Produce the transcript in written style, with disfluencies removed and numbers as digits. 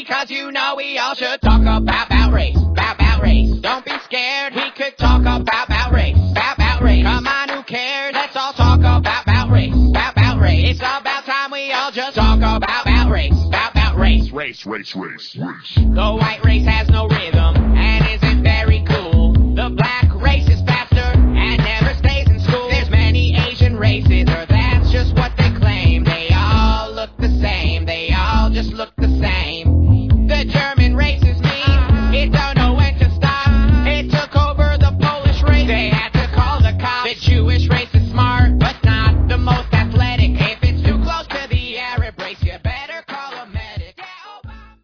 because you know we all should talk about race. About race. Don't be scared, we could talk about race. About race. Come on, who cares? Let's all talk about race. About race. It's about time we all just talk about race. About race. Race. The white race has no rhythm and isn't very